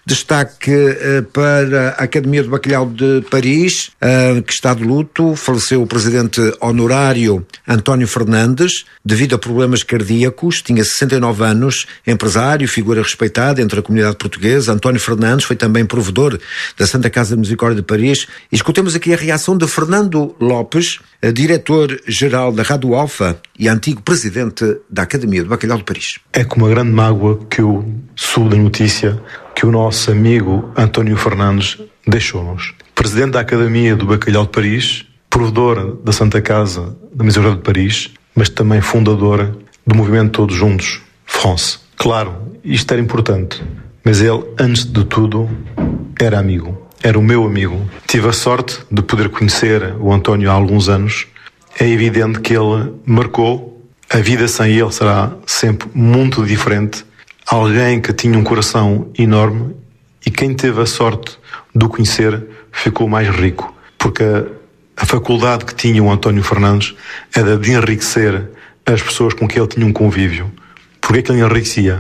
Destaque para a Academia do Bacalhau de Paris, que está de luto. Faleceu o presidente honorário António Fernandes, devido a problemas cardíacos. Tinha 69 anos, empresário, figura respeitada entre a comunidade portuguesa. António Fernandes foi também provedor da Santa Casa de Misericórdia de Paris. E escutemos aqui a reação de Fernando Lopes, diretor-geral da Rádio Alfa e antigo presidente da Academia do Bacalhau de Paris. É com uma grande mágoa que eu soube da notícia que o nosso amigo António Fernandes deixou-nos. Presidente da Academia do Bacalhau de Paris, provedor da Santa Casa da Misericórdia de Paris, mas também fundador do movimento Todos Juntos, France. Claro, isto era importante, mas ele, antes de tudo, era amigo. Era o meu amigo. Tive a sorte de poder conhecer o António há alguns anos. É evidente que ele marcou. A vida sem ele será sempre muito diferente. Alguém que tinha um coração enorme, e quem teve a sorte de o conhecer ficou mais rico, porque a faculdade que tinha o António Fernandes era de enriquecer as pessoas com quem ele tinha um convívio. Porquê que ele enriquecia?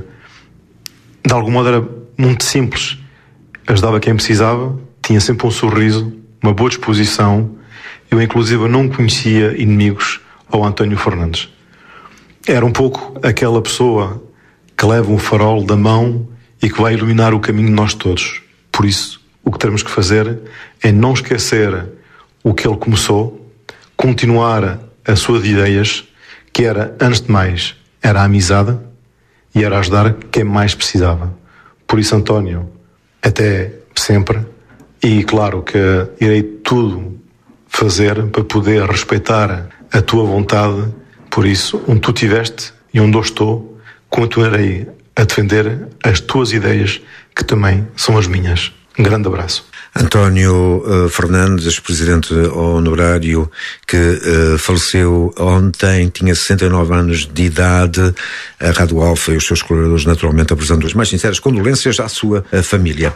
De algum modo era muito simples. Ajudava quem precisava, tinha sempre um sorriso, uma boa disposição. Eu, inclusive, não conhecia inimigos ao António Fernandes. Era um pouco aquela pessoa que leva um farol da mão e que vai iluminar o caminho de nós todos. Por isso, o que temos que fazer é não esquecer o que ele começou, continuar as suas ideias, que era, antes de mais, era a amizade e era ajudar quem mais precisava. Por isso, António, até sempre, e claro que irei tudo fazer para poder respeitar a tua vontade. Por isso, onde tu estiveste e onde eu estou, continuarei a defender as tuas ideias, que também são as minhas. Um grande abraço. António Fernandes, presidente honorário, que faleceu ontem, tinha 69 anos de idade. A Rádio Alfa e os seus colaboradores naturalmente apresentam as mais sinceras condolências à sua família.